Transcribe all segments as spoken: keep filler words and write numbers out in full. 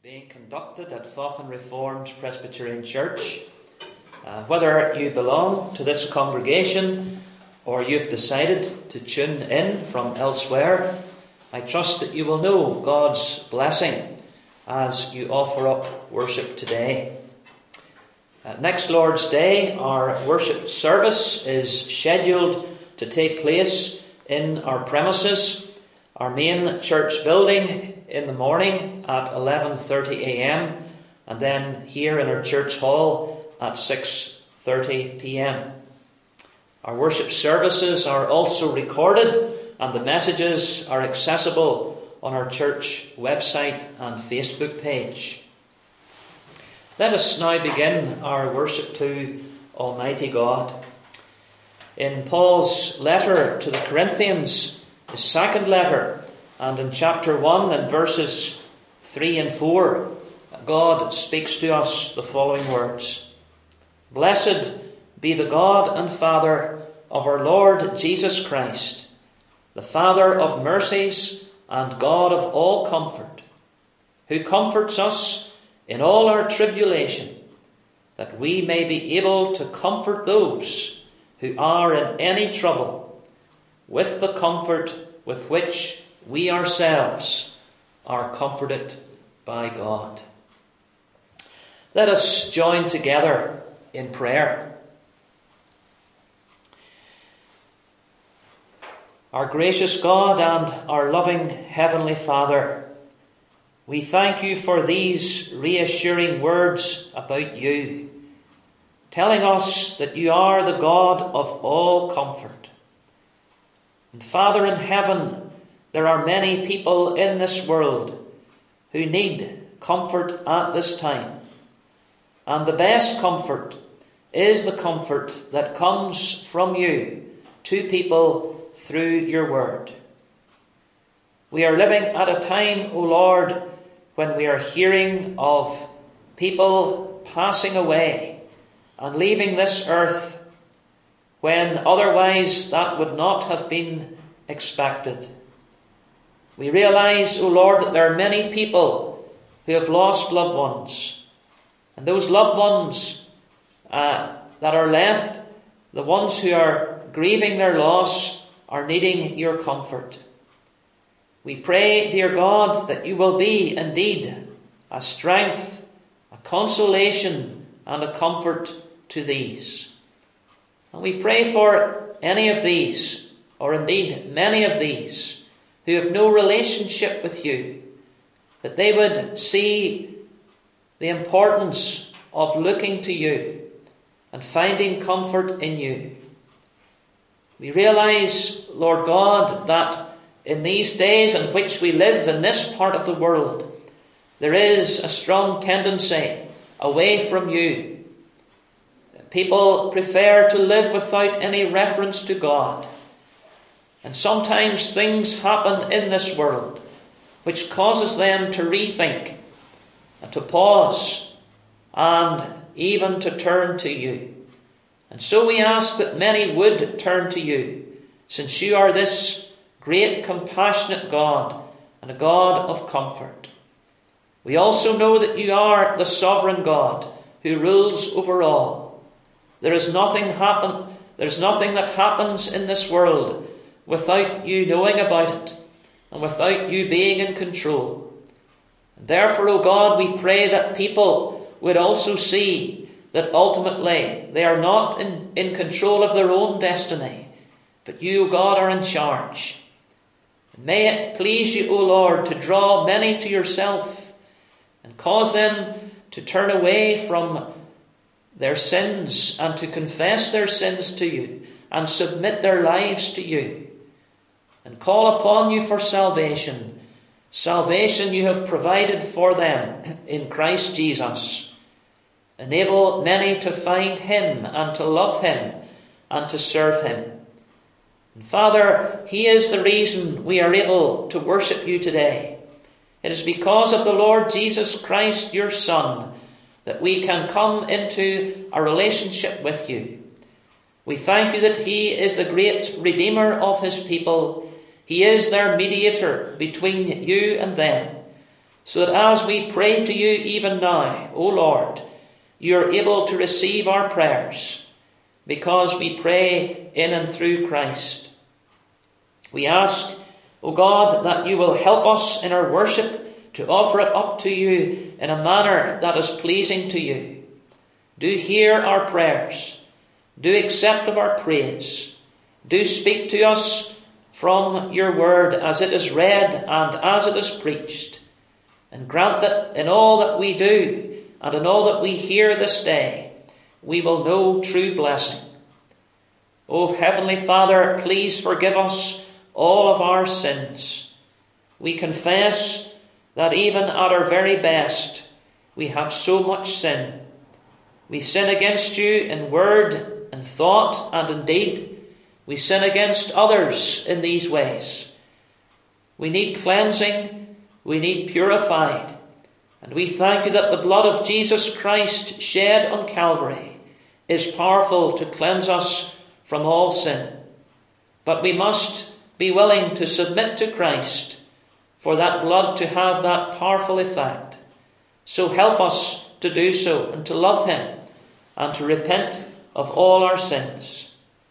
being conducted at Faughan Reformed Presbyterian Church. Uh, whether you belong to this congregation or you've decided to tune in from elsewhere, I trust that you will know God's blessing as you offer up worship today. Uh, next Lord's Day, our worship service is scheduled to take place in our premises, our main church building, in the morning at eleven thirty a.m. and then here in our church hall at six thirty p.m. Our worship services are also recorded and the messages are accessible on our church website and Facebook page. Let us now begin our worship to Almighty God. In Paul's letter to the Corinthians, his second letter, and in chapter one and verses three and four, God speaks to us the following words. Blessed be the God and Father of our Lord Jesus Christ, the Father of mercies and God of all comfort, who comforts us in all our tribulation, that we may be able to comfort those who are in any trouble, with the comfort with which we ourselves are comforted by God. Let us join together in prayer. Our gracious God and our loving Heavenly Father, we thank you for these reassuring words about you, telling us that you are the God of all comfort. And Father in heaven, there are many people in this world who need comfort at this time. And the best comfort is the comfort that comes from you to people through your word. We are living at a time, O Lord, when we are hearing of people passing away and leaving this earth when otherwise that would not have been expected. We realize, O Lord, that there are many people who have lost loved ones. And those loved ones uh, that are left, the ones who are grieving their loss, are needing your comfort. We pray, dear God, that you will be indeed a strength, a consolation, and a comfort to these. And we pray for any of these, or indeed many of these, who have no relationship with you, that they would see the importance of looking to you and finding comfort in you. We realize, Lord God, that in these days in which we live in this part of the world, there is a strong tendency away from you. People prefer to live without any reference to God. And sometimes things happen in this world which causes them to rethink and to pause and even to turn to you. And so we ask that many would turn to you, since you are this great compassionate God and a God of comfort. We also know that you are the sovereign God who rules over all. There is nothing happen, there's nothing that happens in this world without you knowing about it and without you being in control. And therefore, O God, we pray that people would also see that ultimately they are not in, in control of their own destiny, but you, O God, are in charge. And may it please you, O Lord, to draw many to yourself and cause them to turn away from their sins and to confess their sins to you and submit their lives to you. And call upon you for salvation. Salvation you have provided for them in Christ Jesus. Enable many to find him and to love him and to serve him. And Father, he is the reason we are able to worship you today. It is because of the Lord Jesus Christ, your Son, that we can come into a relationship with you. We thank you that he is the great Redeemer of his people. He is their mediator between you and them. so that as we pray to you even now, O Lord, you are able to receive our prayers, because we pray in and through Christ. We ask, O God, that you will help us in our worship to offer it up to you in a manner that is pleasing to you. Do hear our prayers. Do accept of our praise. Do speak to us from your word as it is read and as it is preached. And grant that in all that we do and in all that we hear this day, we will know true blessing. O Heavenly Father, please forgive us all of our sins. We confess that even at our very best, we have so much sin. We sin against you in word and thought and in deed. We sin against others in these ways. We need cleansing. We need purified. And we thank you that the blood of Jesus Christ shed on Calvary is powerful to cleanse us from all sin. But we must be willing to submit to Christ for that blood to have that powerful effect. So help us to do so and to love him and to repent of all our sins.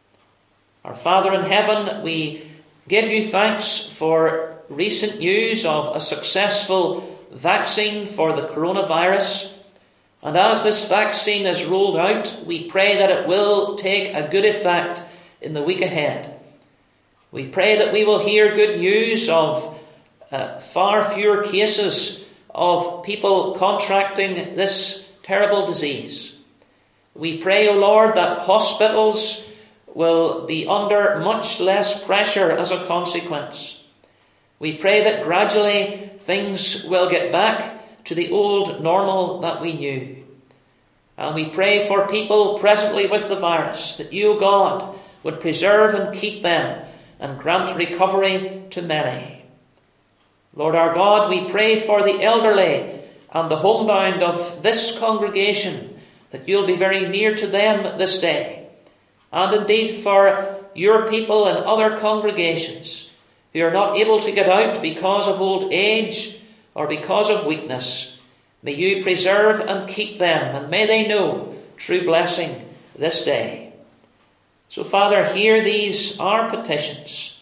Our Father in heaven, we give you thanks for recent news of a successful vaccine for the coronavirus. And as this vaccine is rolled out, we pray that it will take a good effect in the week ahead. We pray that we will hear good news of uh, far fewer cases of people contracting this terrible disease. We pray, O Lord, that hospitals will be under much less pressure as a consequence. We pray that gradually things will get back to the old normal that we knew. And we pray for people presently with the virus, that you, God, would preserve and keep them and grant recovery to many. Lord our God, we pray for the elderly and the homebound of this congregation, that you'll be very near to them this day. And indeed for your people and other congregations who are not able to get out because of old age or because of weakness, may you preserve and keep them, and may they know true blessing this day. So, Father, hear these our petitions.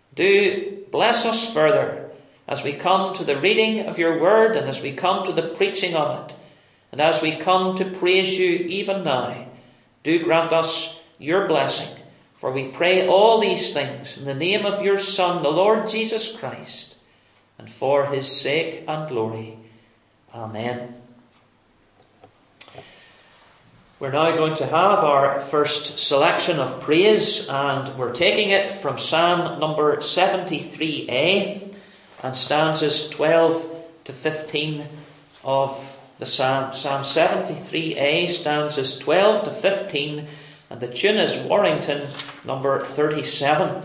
Do bless us further as we come to the reading of your word and as we come to the preaching of it, and as we come to praise you even now. Do grant us your blessing, for we pray all these things in the name of your Son, the Lord Jesus Christ, and for his sake and glory. Amen. We're now going to have our first selection of praise, and we're taking it from Psalm number seventy-three A and stanzas twelve to fifteen of the Psalm. Psalm seventy-three A, stanzas twelve to fifteen, and the tune is Warrington number thirty-seven.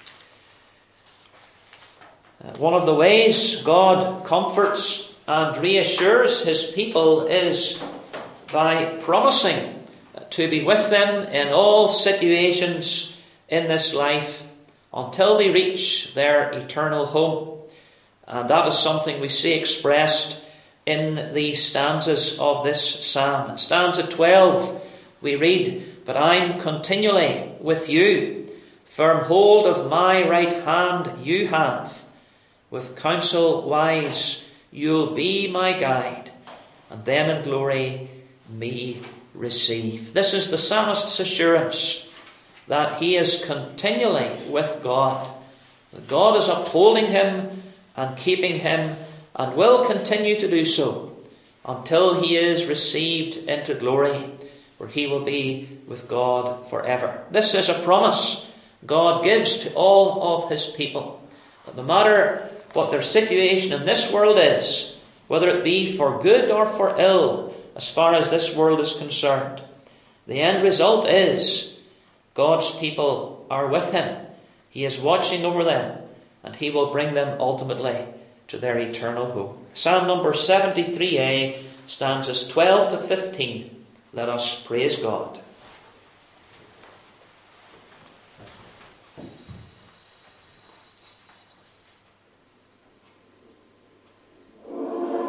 One of the ways God comforts and reassures his people is by promising to be with them in all situations in this life until they reach their eternal home. And that is something we see expressed in the stanzas of this psalm. In stanza twelve we read, "But I'm continually with you, firm hold of my right hand you have. With counsel wise you'll be my guide, and then in glory me receive." This is the psalmist's assurance that he is continually with God. That God is upholding him and keeping him, and will continue to do so until he is received into glory, where he will be with God forever. This is a promise God gives to all of his people, that no matter what their situation in this world is, whether it be for good or for ill, as far as this world is concerned, the end result is God's people are with him. He is watching over them, and he will bring them ultimately to their eternal home. Psalm number seventy-three A, stanzas twelve to fifteen. Let us praise God. Thank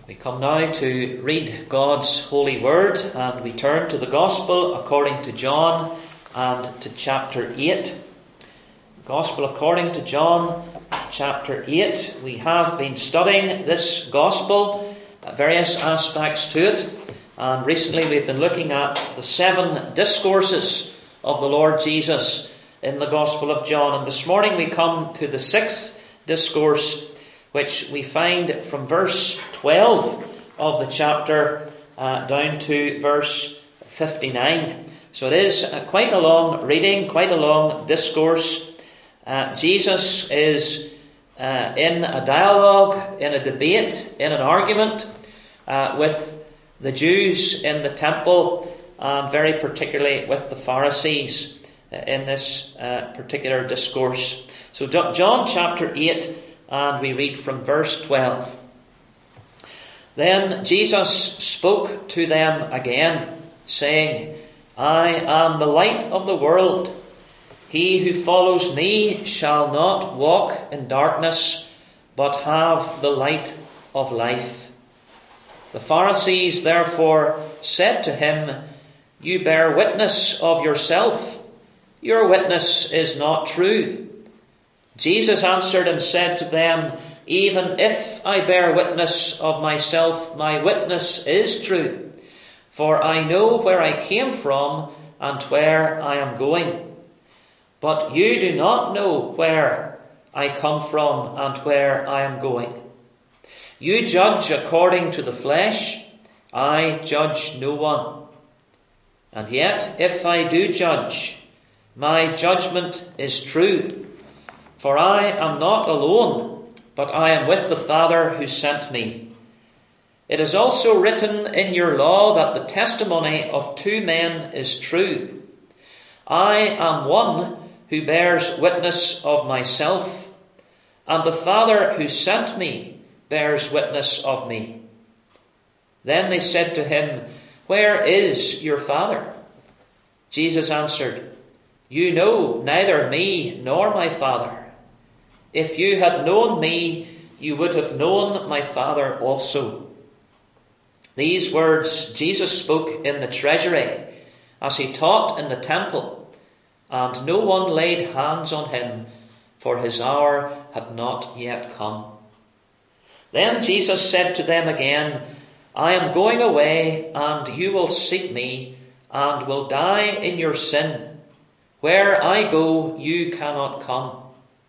We come now to read God's holy word, and we turn to the Gospel according to John and to chapter eight. Gospel according to John, chapter eight. We have been studying this Gospel, various aspects to it, and recently we've been looking at the seven discourses of the Lord Jesus in the Gospel of John. And this morning we come to the sixth discourse, which we find from verse twelve of the chapter uh, down to verse fifty-nine. So it is uh, quite a long reading, quite a long discourse. Uh, Jesus is uh, in a dialogue, in a debate, in an argument uh, with the Jews in the temple, and very particularly with the Pharisees uh, in this uh, particular discourse. So John chapter eight, and we read from verse twelve. Then Jesus spoke to them again, saying, I am the light of the world. He who follows me shall not walk in darkness, but have the light of life. The Pharisees therefore said to him, You bear witness of yourself. Your witness is not true. Jesus answered and said to them, Even if I bear witness of myself, my witness is true. For I know where I came from and where I am going. But you do not know where I come from and where I am going. You judge according to the flesh. I judge no one. And yet, if I do judge, my judgment is true. For I am not alone, but I am with the Father who sent me. It is also written in your law that the testimony of two men is true. I am one who bears witness of myself, and the Father who sent me bears witness of me. Then they said to him, Where is your Father? Jesus answered, You know neither me nor my Father. If you had known me, you would have known my Father also. These words Jesus spoke in the treasury, as he taught in the temple, and no one laid hands on him, for his hour had not yet come. Then Jesus said to them again, I am going away, and you will seek me, and will die in your sin. Where I go, you cannot come.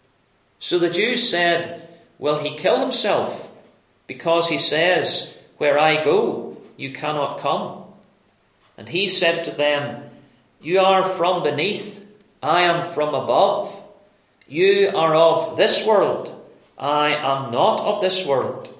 So the Jews said, Will he kill himself? Because he says, Where I go, you cannot come. And he said to them, You are from beneath, I am from above. You are of this world, I am not of this world.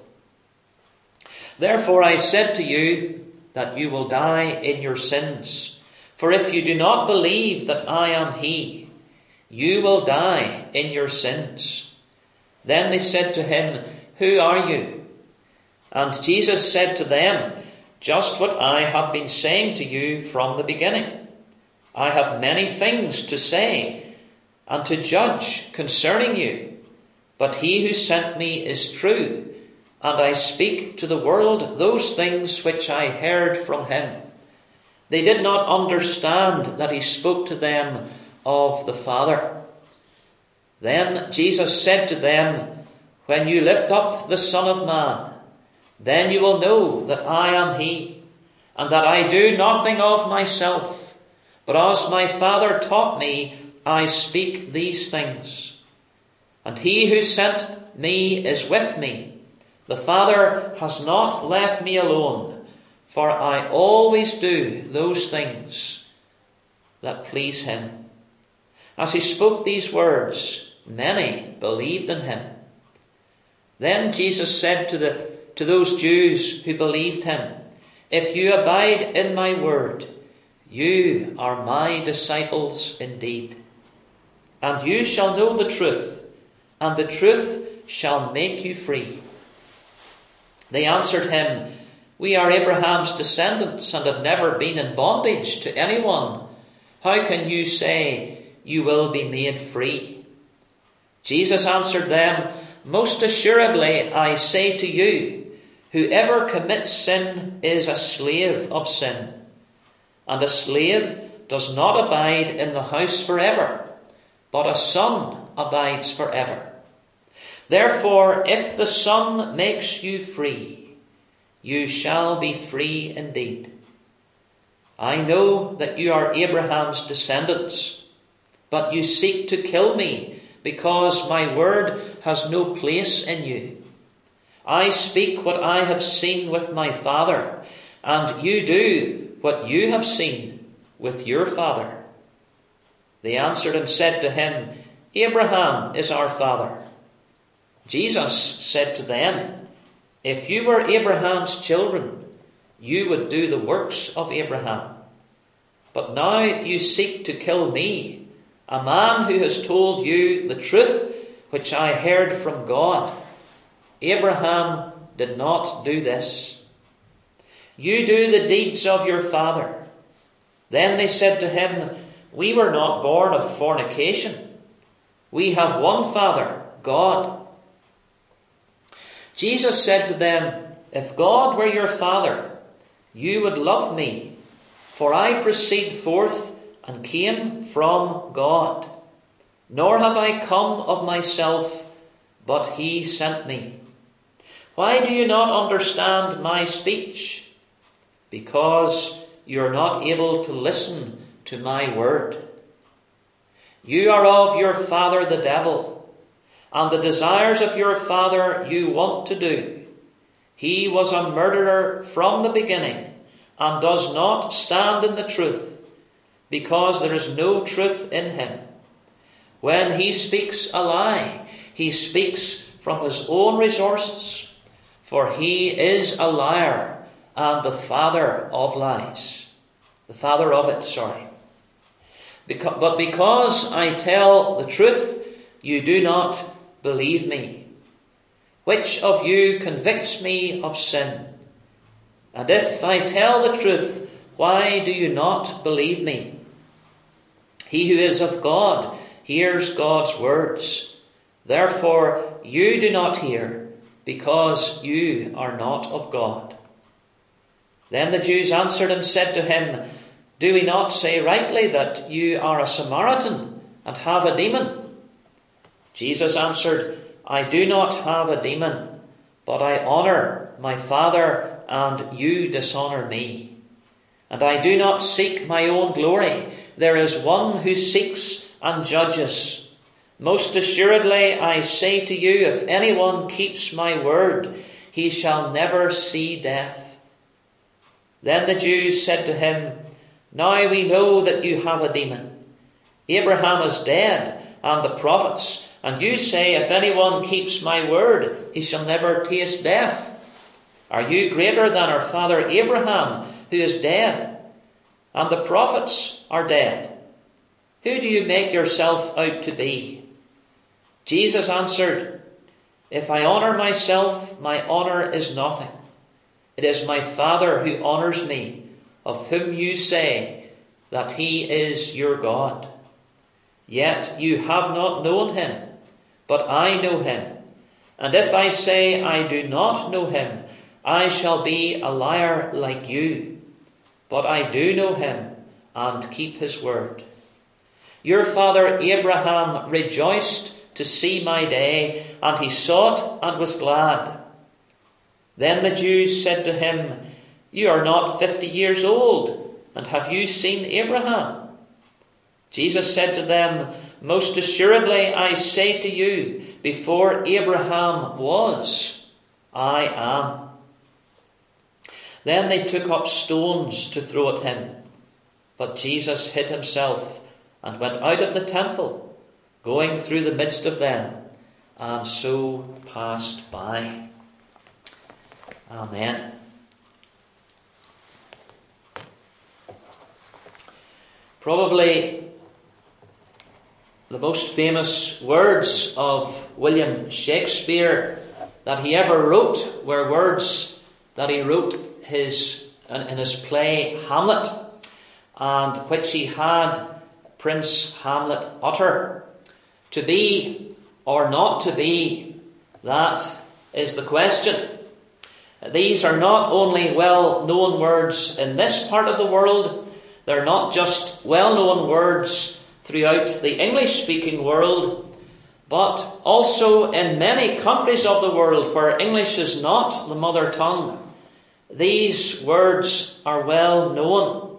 Therefore I said to you that you will die in your sins. For if you do not believe that I am he, you will die in your sins. Then they said to him, Who are you? And Jesus said to them, Just what I have been saying to you from the beginning. I have many things to say and to judge concerning you, but he who sent me is true, and I speak to the world those things which I heard from him. They did not understand that he spoke to them of the Father. Then Jesus said to them, When you lift up the Son of Man, then you will know that I am he, and that I do nothing of myself, but as my Father taught me, I speak these things. And he who sent me is with me. The Father has not left me alone, for I always do those things that please him. As he spoke these words, many believed in him. Then Jesus said to the to those Jews who believed him, If you abide in my word, you are my disciples indeed. And you shall know the truth, and the truth shall make you free. They answered him, We are Abraham's descendants and have never been in bondage to anyone. How can you say you will be made free? Jesus answered them, Most assuredly I say to you, Whoever commits sin is a slave of sin, and a slave does not abide in the house forever, but a son abides forever. Therefore, if the Son makes you free, you shall be free indeed. I know that you are Abraham's descendants, but you seek to kill me, because my word has no place in you. I speak what I have seen with my father, and you do what you have seen with your father. They answered and said to him, Abraham is our father. Jesus said to them, If you were Abraham's children, you would do the works of Abraham. But now you seek to kill me, a man who has told you the truth which I heard from God. Abraham did not do this. You do the deeds of your father. Then they said to him, We were not born of fornication. We have one Father, God. Jesus said to them, If God were your Father, you would love me, for I proceed forth and came from God. Nor have I come of myself, but he sent me. Why do you not understand my speech? Because you are not able to listen to my word. You are of your father the devil, and the desires of your father you want to do. He was a murderer from the beginning, and does not stand in the truth, because there is no truth in him. When he speaks a lie, he speaks from his own resources, for he is a liar and the father of lies. The father of it, sorry. Beca- but because I tell the truth, you do not believe me. Which of you convicts me of sin? And if I tell the truth, why do you not believe me? He who is of God hears God's words. Therefore you do not hear, because you are not of God. Then the Jews answered and said to him, Do we not say rightly that you are a Samaritan and have a demon? Jesus answered, I do not have a demon, but I honour my Father, and you dishonour me. And I do not seek my own glory. There is one who seeks and judges. Most assuredly I say to you, if anyone keeps my word, he shall never see death. Then the Jews said to him, Now we know that you have a demon. Abraham is dead, and the prophets, and you say, if anyone keeps my word, he shall never taste death. Are you greater than our father Abraham, who is dead? And the prophets are dead. Who do you make yourself out to be? Jesus answered, If I honour myself, my honour is nothing. It is my Father who honours me, of whom you say that he is your God. Yet you have not known him, but I know him. And if I say I do not know him, I shall be a liar like you. But I do know him and keep his word. Your father Abraham rejoiced to see my day, and he saw it and was glad. Then the Jews said to him, You are not fifty years old, and have you seen Abraham? Jesus said to them, Most assuredly I say to you, before Abraham was, I am. Then they took up stones to throw at him. But Jesus hid himself and went out of the temple, going through the midst of them, and so passed by. Amen. Probably the most famous words of William Shakespeare that he ever wrote were words that he wrote his in his play Hamlet, and which he had Prince Hamlet utter. To be or not to be, that is the question. These are not only well-known words in this part of the world, they're not just well-known words throughout the English-speaking world, but also in many countries of the world where English is not the mother tongue. These words are well known.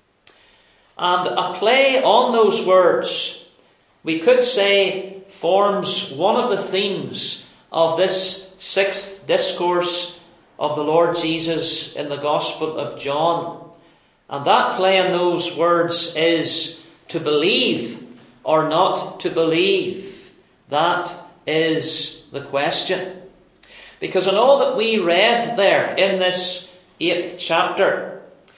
And a play on those words, we could say, forms one of the themes of this sixth discourse of the Lord Jesus in the Gospel of John. And that play on those words is to believe or not to believe. That is the question. Because in all that we read there in this eighth chapter,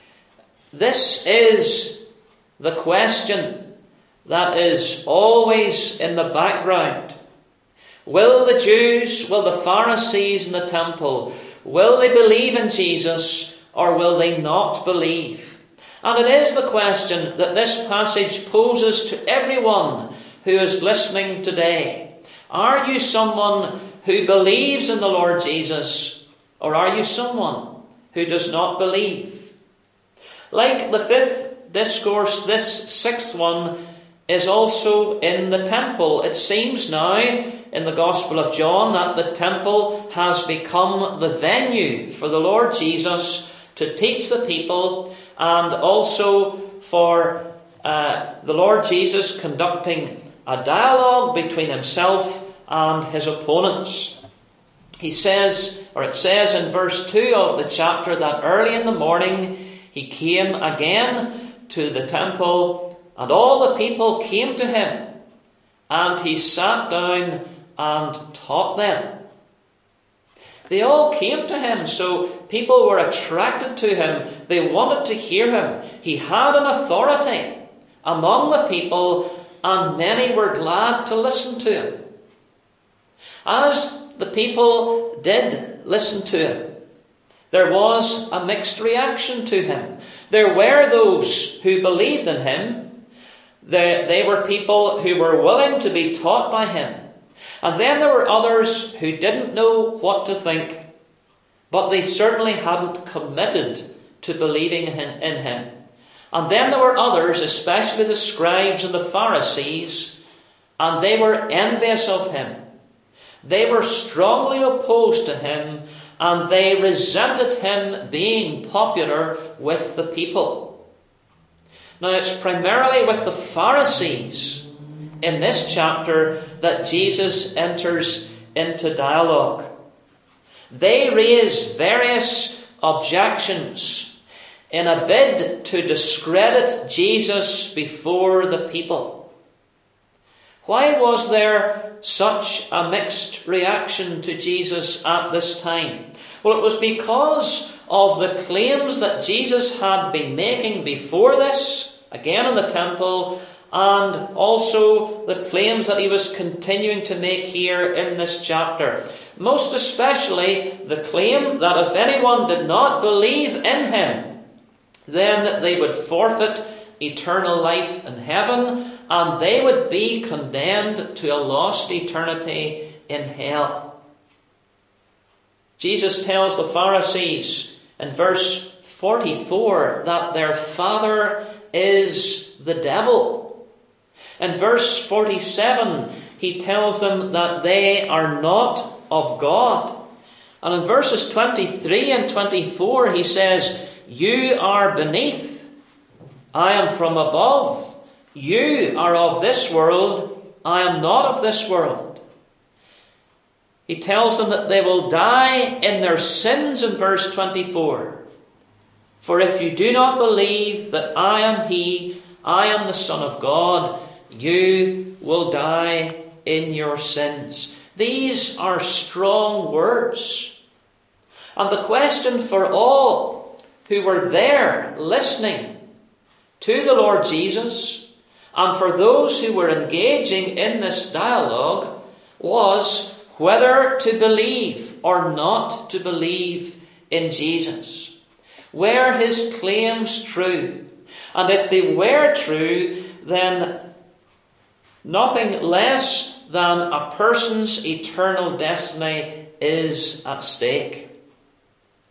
this is the question that is always in the background. Will the Jews, will the Pharisees in the temple, will they believe in Jesus or will they not believe? And it is the question that this passage poses to everyone who is listening today. Are you someone who believes in the Lord Jesus, or are you someone who does not believe? Like the fifth discourse, this sixth one is also in the temple. It seems now in the Gospel of John that the temple has become the venue for the Lord Jesus to teach the people, and also for uh, the Lord Jesus conducting a dialogue between himself and his opponents. He says, or it says in verse two of the chapter, that early in the morning he came again to the temple, and all the people came to him, and he sat down and taught them. They all came to him, so people were attracted to him. They wanted to hear him. He had an authority among the people, and many were glad to listen to him. As the people did listen to him, there was a mixed reaction to him. There were those who believed in him. They, they were people who were willing to be taught by him. And then there were others who didn't know what to think, but they certainly hadn't committed to believing in him. And then there were others, especially the scribes and the Pharisees, and they were envious of him. They were strongly opposed to him, and they resented him being popular with the people. Now, it's primarily with the Pharisees in this chapter that Jesus enters into dialogue. They raise various objections in a bid to discredit Jesus before the people. Why was there such a mixed reaction to Jesus at this time? Well, it was because of the claims that Jesus had been making before this, again in the temple, and also the claims that he was continuing to make here in this chapter. Most especially the claim that if anyone did not believe in him, then that they would forfeit eternal life in heaven, and they would be condemned to a lost eternity in hell. Jesus tells the Pharisees in verse forty-four that their father is the devil. In verse forty-seven, he tells them that they are not of God. And in verses twenty-three and twenty-four, he says, "You are beneath, I am from above. You are of this world, I am not of this world." He tells them that they will die in their sins in verse twenty-four. "For if you do not believe that I am he, I am the Son of God, you will die in your sins." These are strong words. And the question for all who were there listening to the Lord Jesus, and for those who were engaging in this dialogue, was whether to believe or not to believe in Jesus. Were his claims true? And if they were true, then nothing less than a person's eternal destiny is at stake.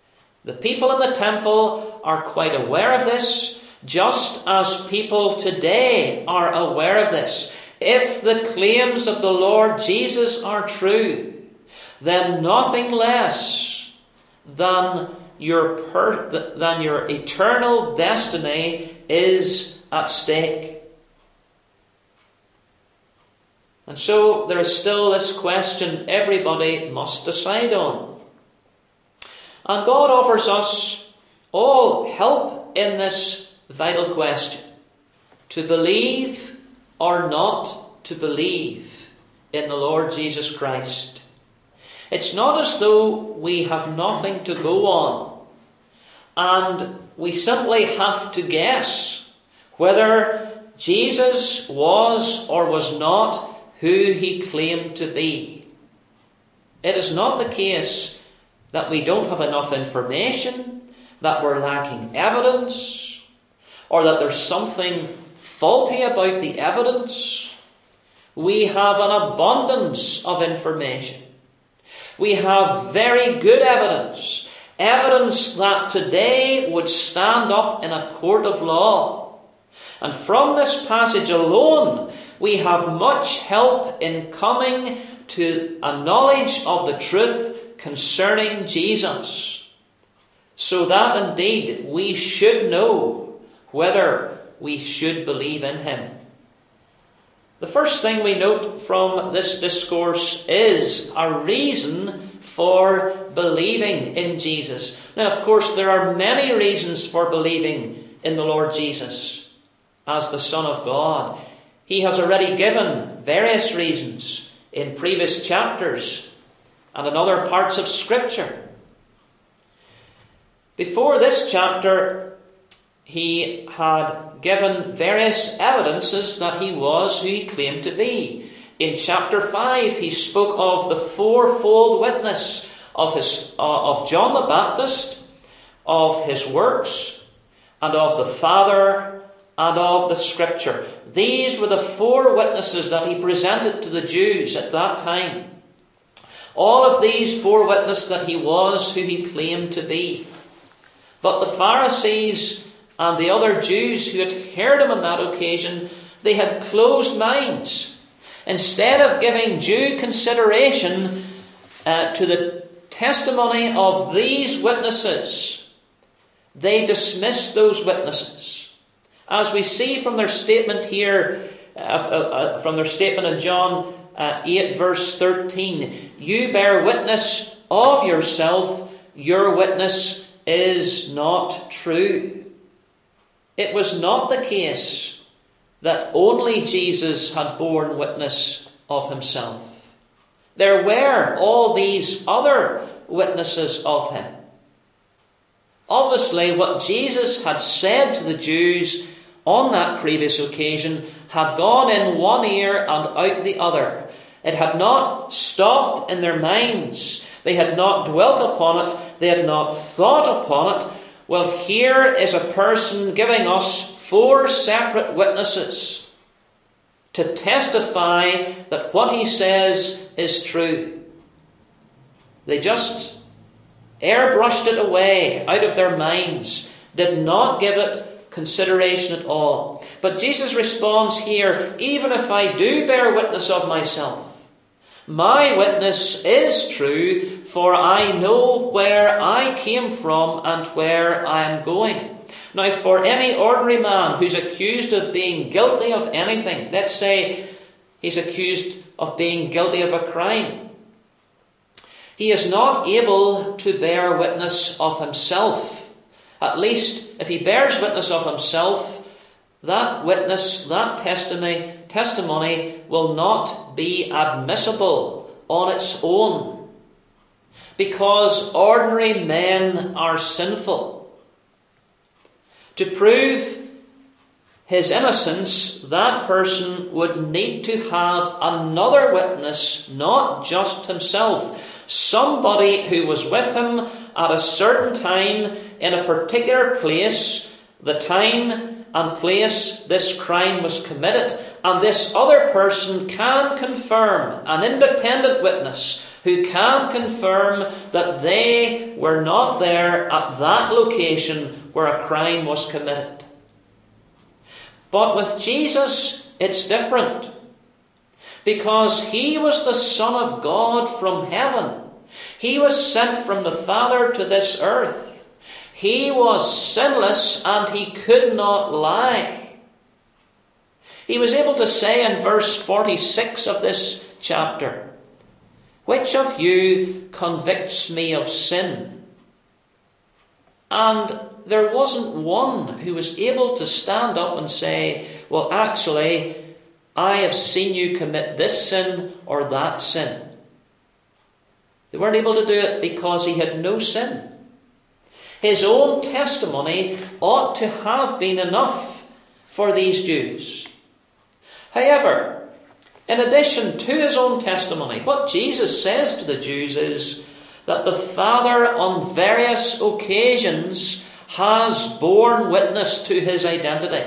The people in the temple are quite aware of this, just as people today are aware of this. If the claims of the Lord Jesus are true, then nothing less than your, per- than your eternal destiny is at stake. And so there is still this question everybody must decide on. And God offers us all help in this vital question: to believe or not to believe in the Lord Jesus Christ. It's not as though we have nothing to go on and we simply have to guess whether Jesus was or was not who he claimed to be. It is not the case that we don't have enough information, that we're lacking evidence, or that there's something faulty about the evidence. We have an abundance of information. We have very good evidence, evidence that today would stand up in a court of law. And from this passage alone, we have much help in coming to a knowledge of the truth concerning Jesus, so that indeed we should know whether we should believe in him. The first thing we note from this discourse is a reason for believing in Jesus. Now, of course, there are many reasons for believing in the Lord Jesus as the Son of God. He has already given various reasons in previous chapters and in other parts of Scripture. Before this chapter, he had given various evidences that he was who he claimed to be. In chapter five, he spoke of the fourfold witness of his uh, of John the Baptist, of his works, and of the Father, and of the Scripture. These were the four witnesses that he presented to the Jews at that time. All of these bore witness that he was who he claimed to be. But the Pharisees and the other Jews who had heard him on that occasion, they had closed minds. Instead of giving due consideration uh, to the testimony of these witnesses, they dismissed those witnesses. As we see from their statement here, uh, uh, from their statement in John uh, eight verse thirteen, you bear witness of yourself, your witness is not true. It was not the case that only Jesus had borne witness of himself. There were all these other witnesses of him. Obviously, what Jesus had said to the Jews on that previous occasion had gone in one ear and out the other. It had not stopped in their minds. They had not dwelt upon it. They had not thought upon it. Well, here is a person giving us four separate witnesses to testify that what he says is true. They just airbrushed it away out of their minds, did not give it consideration at all. But Jesus responds here, even if I do bear witness of myself, my witness is true, for I know where I came from and where I am going. Now, for any ordinary man who's accused of being guilty of anything, let's say he's accused of being guilty of a crime, he is not able to bear witness of himself. At least, if he bears witness of himself, that witness, that testimony, testimony will not be admissible on its own, because ordinary men are sinful. To prove his innocence, that person would need to have another witness, not just himself. Somebody who was with him at a certain time in a particular place, the time and place this crime was committed, and this other person can confirm, an independent witness, who can confirm that they were not there at that location where a crime was committed. But with Jesus, it's different, because he was the Son of God from heaven. He was sent from the Father to this earth. He was sinless and he could not lie. He was able to say in verse forty-six of this chapter, "Which of you convicts me of sin?" And there wasn't one who was able to stand up and say, "Well, actually, I have seen you commit this sin or that sin." They weren't able to do it because he had no sin. His own testimony ought to have been enough for these Jews. However, in addition to his own testimony, what Jesus says to the Jews is that the Father on various occasions has borne witness to his identity.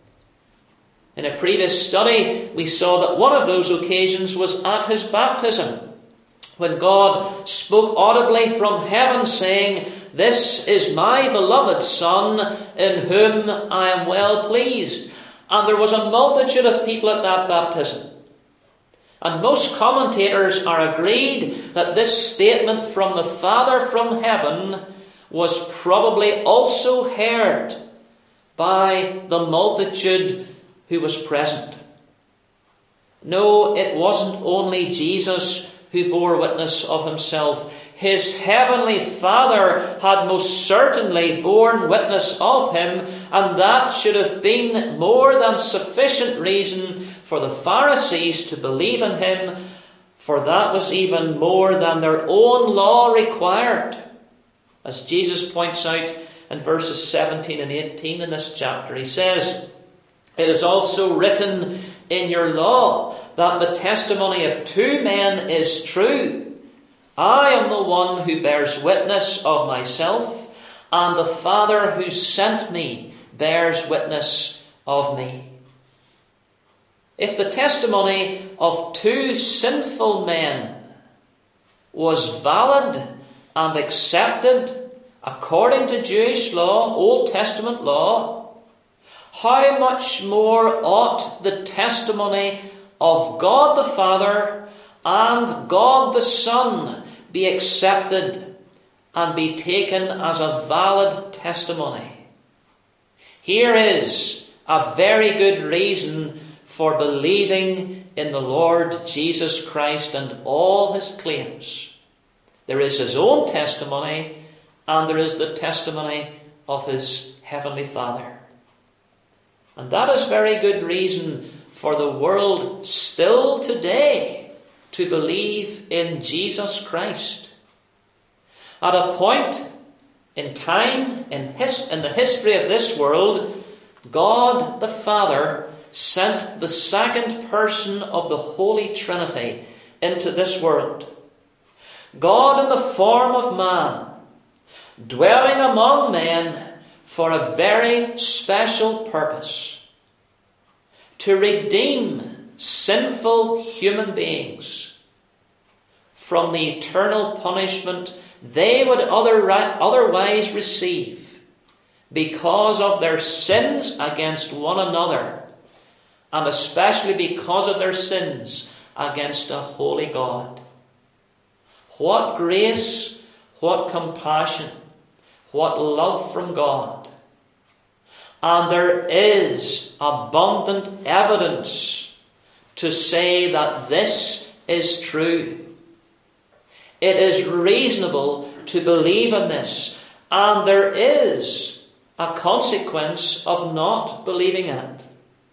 In a previous study, we saw that one of those occasions was at his baptism, when God spoke audibly from heaven saying, "This is my beloved Son, in whom I am well pleased." And there was a multitude of people at that baptism. And most commentators are agreed that this statement from the Father from heaven was probably also heard by the multitude who was present. No, it wasn't only Jesus who bore witness of himself. His heavenly Father had most certainly borne witness of him, and that should have been more than sufficient reason for the Pharisees to believe in him, for that was even more than their own law required. As Jesus points out in verses seventeen and eighteen in this chapter, he says, "It is also written in your law that the testimony of two men is true. I am the one who bears witness of myself, and the Father who sent me bears witness of me." If the testimony of two sinful men was valid and accepted according to Jewish law, Old Testament law, how much more ought the testimony of God the Father and God the Son be accepted and be taken as a valid testimony? Here is a very good reason for believing in the Lord Jesus Christ and all his claims. There is his own testimony, and there is the testimony of his heavenly Father. And that is very good reason for the world still today to believe in Jesus Christ. At a point in time, in, his, in the history of this world, God the Father sent the second person of the Holy Trinity into this world. God in the form of man, dwelling among men for a very special purpose: to redeem sinful human beings from the eternal punishment they would other, otherwise receive because of their sins against one another, and especially because of their sins against a holy God. What grace, what compassion, what love from God. And there is abundant evidence to say that this is true. It is reasonable to believe in this, and there is a consequence of not believing in it.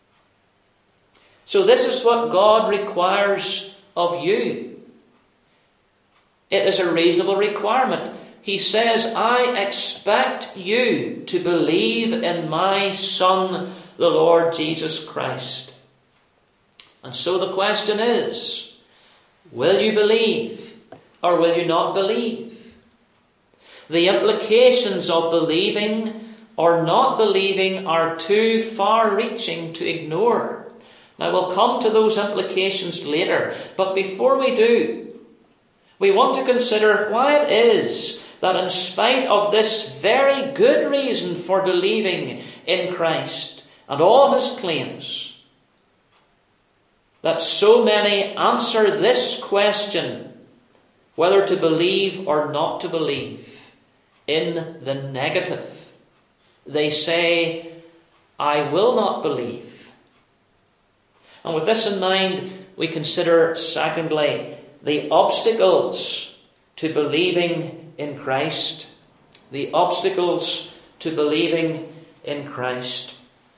So this is what God requires of you. It is a reasonable requirement. He says, "I expect you to believe in my Son, the Lord Jesus Christ." And so the question is, will you believe or will you not believe? The implications of believing or not believing are too far-reaching to ignore. Now we'll come to those implications later, but before we do, We want to consider why it is that in spite of this very good reason for believing in Christ and all his claims, that so many answer this question, whether to believe or not to believe, in the negative. They say, I will not believe. And with this in mind, we consider, secondly, the obstacles to believing in Christ. The obstacles to believing in Christ.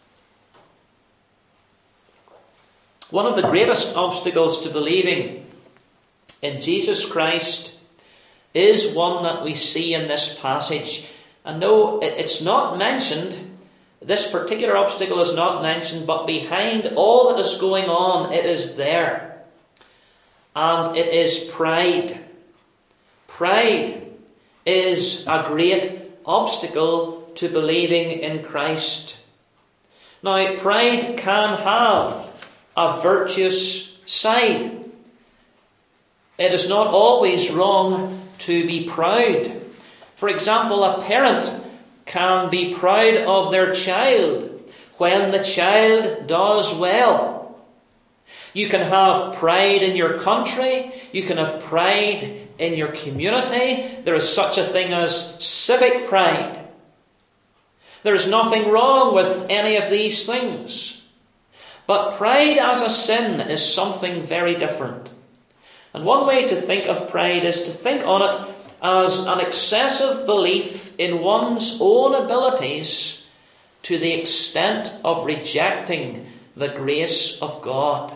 One of the greatest obstacles to believing in Jesus Christ is one that we see in this passage. And no, it's not mentioned. This particular obstacle is not mentioned, but behind all that is going on, it is there. And it is pride. Pride is a great obstacle to believing in Christ. Now, pride can have a virtuous side. It is not always wrong to be proud. For example, a parent can be proud of their child when the child does well. You can have pride in your country. You can have pride in your community. There is such a thing as civic pride. There is nothing wrong with any of these things. But pride as a sin is something very different. And one way to think of pride is to think on it as an excessive belief in one's own abilities to the extent of rejecting the grace of God.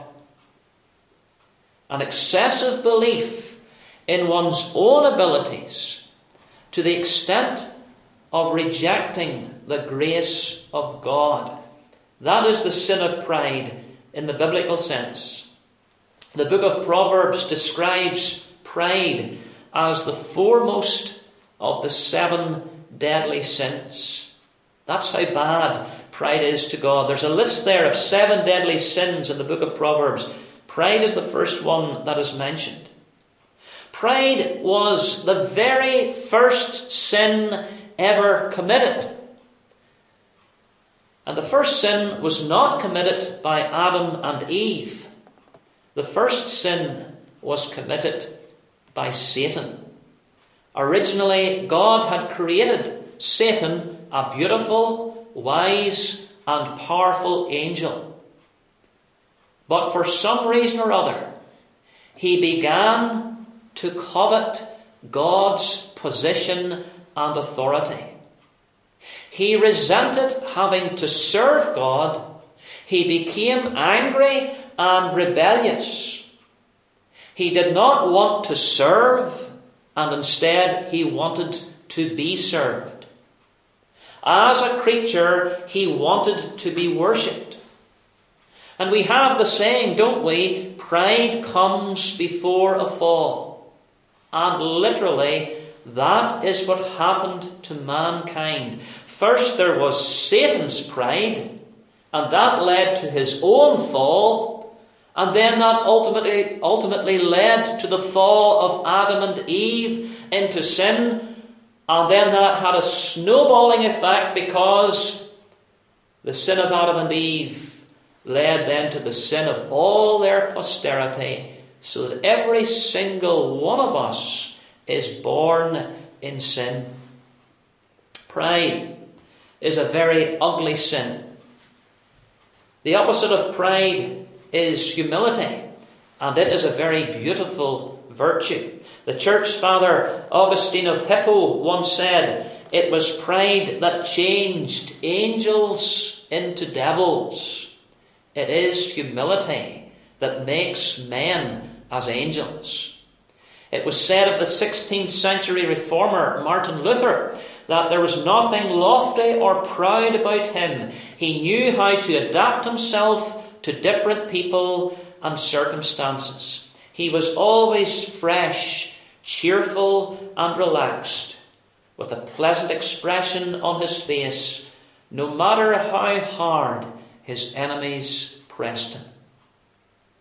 An excessive belief in one's own abilities to the extent of rejecting the grace of God. That is the sin of pride in the biblical sense. The book of Proverbs describes pride as the foremost of the seven deadly sins. That's how bad pride is to God. There's a list there of seven deadly sins in the book of Proverbs. Pride is the first one that is mentioned. Pride was the very first sin ever committed. And the first sin was not committed by Adam and Eve. The first sin was committed by Satan. Originally, God had created Satan, a beautiful, wise, and powerful angel. But for some reason or other, he began to covet God's position and authority. He resented having to serve God. He became angry and rebellious. He did not want to serve, and instead he wanted to be served. As a creature, he wanted to be worshipped. And we have the saying, don't we? Pride comes before a fall. And literally, that is what happened to mankind. First there was Satan's pride, and that led to his own fall. And then that ultimately, ultimately led to the fall of Adam and Eve into sin. And then that had a snowballing effect, because the sin of Adam and Eve led then to the sin of all their posterity, so that every single one of us is born in sin. Pride is a very ugly sin. The opposite of pride is humility, and it is a very beautiful virtue. The church father Augustine of Hippo once said, "It was pride that changed angels into devils. It is humility that makes men as angels." It was said of the sixteenth century reformer Martin Luther that there was nothing lofty or proud about him. He knew how to adapt himself to different people and circumstances. He was always fresh, cheerful and relaxed, with a pleasant expression on his face, no matter how hard his enemies pressed him.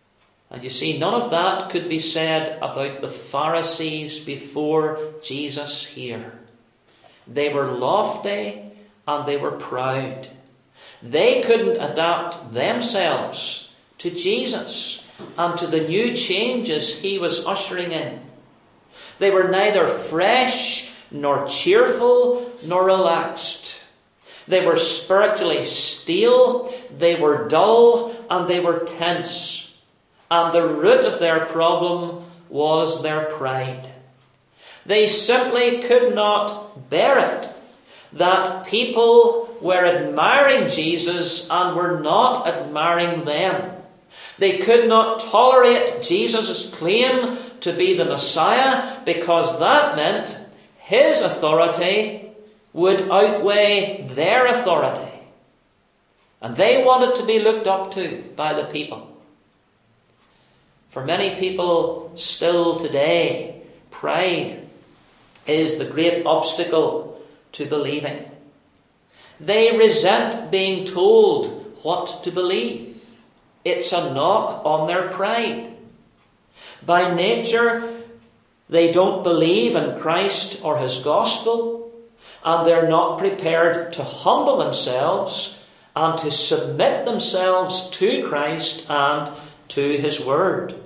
And you see, none of that could be said about the Pharisees before Jesus here. They were lofty and they were proud. They couldn't adapt themselves to Jesus and to the new changes he was ushering in. They were neither fresh, nor cheerful, nor relaxed. They were spiritually stale, they were dull, and they were tense. And the root of their problem was their pride. They simply could not bear it that people were admiring Jesus and were not admiring them. They could not tolerate Jesus' claim to be the Messiah, because that meant his authority would outweigh their authority. And they wanted to be looked up to by the people. For many people still today, pride is the great obstacle to believing. They resent being told what to believe. It's a knock on their pride. By nature, they don't believe in Christ or his gospel, and they're not prepared to humble themselves and to submit themselves to Christ and to his word.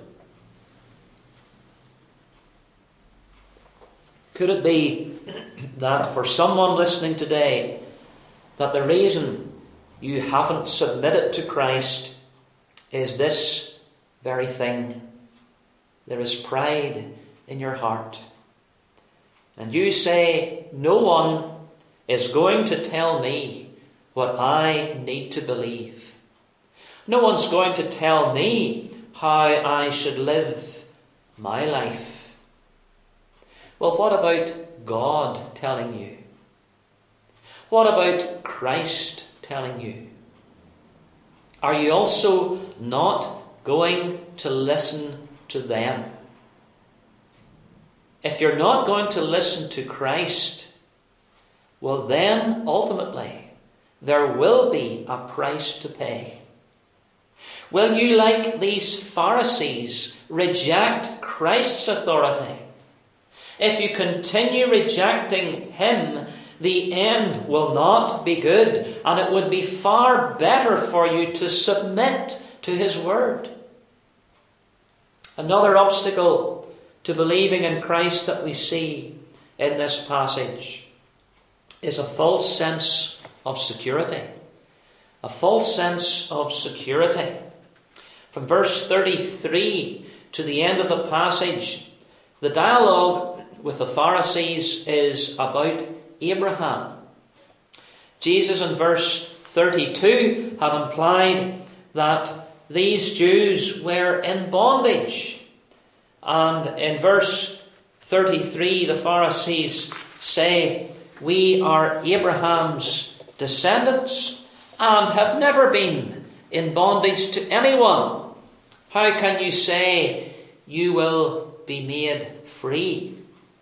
Could it be that for someone listening today, that the reason you haven't submitted to Christ is this very thing? There is pride in your heart. And you say, no one is going to tell me what I need to believe. No one's going to tell me how I should live my life. Well, what about God telling you? What about Christ telling you? Are you also not going to listen to them? If you're not going to listen to Christ, well then, ultimately, there will be a price to pay. Will you, like these Pharisees, reject Christ's authority? If you continue rejecting him, the end will not be good, and it would be far better for you to submit to his word. Another obstacle to believing in Christ that we see in this passage is a false sense of security. A false sense of security. From verse thirty-three to the end of the passage, the dialogue with the Pharisees is about Abraham. Jesus in verse thirty-two had implied that these Jews were in bondage. And in verse thirty-three, the Pharisees say, we are Abraham's descendants and have never been in bondage to anyone. How can you say you will be made free?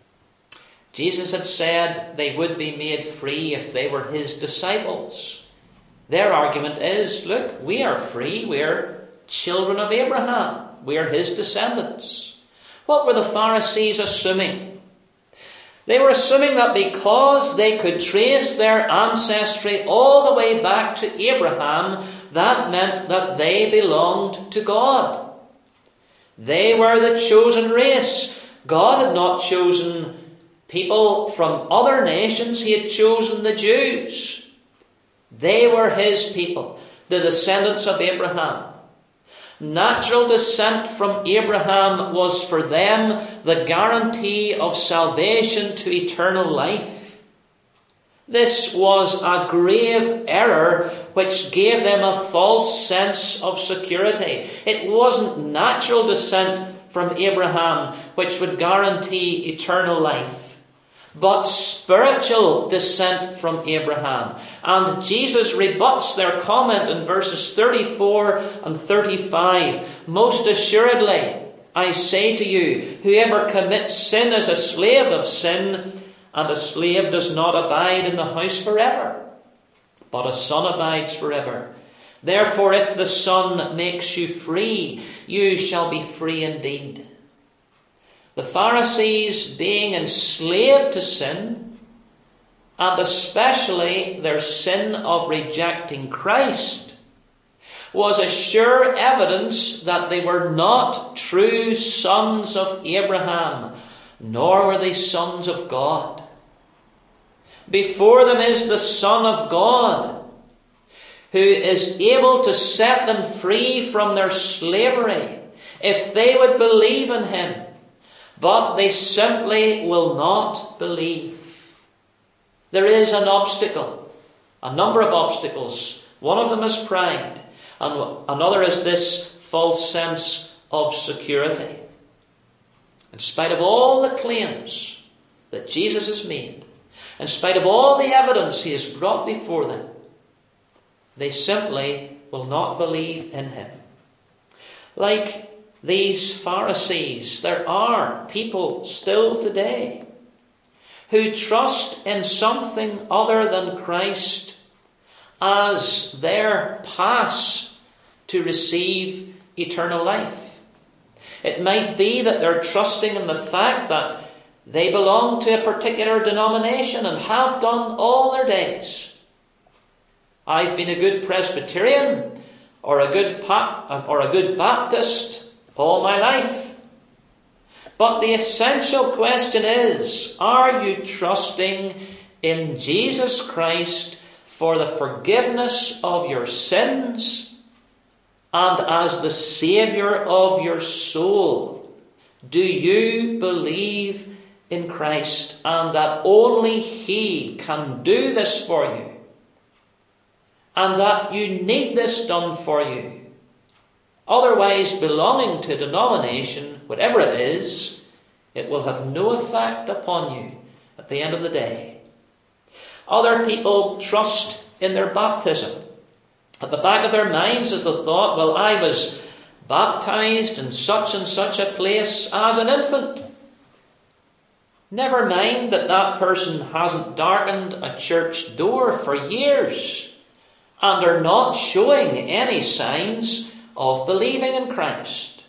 Jesus had said they would be made free if they were his disciples. Their argument is, look, we are free. We're children of Abraham. We are his descendants. What were the Pharisees assuming? They were assuming that because they could trace their ancestry all the way back to Abraham, that meant that they belonged to God. They were the chosen race. God had not chosen people from other nations. He had chosen the Jews. They were his people, the descendants of Abraham. Natural descent from Abraham was for them the guarantee of salvation to eternal life. This was a grave error which gave them a false sense of security. It wasn't natural descent from Abraham which would guarantee eternal life, but spiritual descent from Abraham. And Jesus rebuts their comment in verses thirty-four and thirty-five. Most assuredly, I say to you, whoever commits sin is a slave of sin, and a slave does not abide in the house forever, but a son abides forever. Therefore, if the Son makes you free, you shall be free indeed. The Pharisees, being enslaved to sin, and especially their sin of rejecting Christ, was a sure evidence that they were not true sons of Abraham, nor were they sons of God. Before them is the Son of God, who is able to set them free from their slavery if they would believe in him. But they simply will not believe. There is an obstacle, a number of obstacles. One of them is pride, and another is this false sense of security. In spite of all the claims that Jesus has made, in spite of all the evidence he has brought before them, they simply will not believe in him. Like these Pharisees, there are people still today who trust in something other than Christ as their pass to receive eternal life. It might be that they're trusting in the fact that they belong to a particular denomination and have done all their days. I've been a good Presbyterian or a good pa- or a good Baptist all my life. But the essential question is, are you trusting in Jesus Christ for the forgiveness of your sins and as the Saviour of your soul? Do you believe in Christ and that only he can do this for you, and that you need this done for you? Otherwise, belonging to a denomination, whatever it is, it will have no effect upon you at the end of the day. Other people trust in their baptism. At the back of their minds is the thought, well, I was baptized in such and such a place as an infant. Never mind that that person hasn't darkened a church door for years and are not showing any signs of believing in Christ.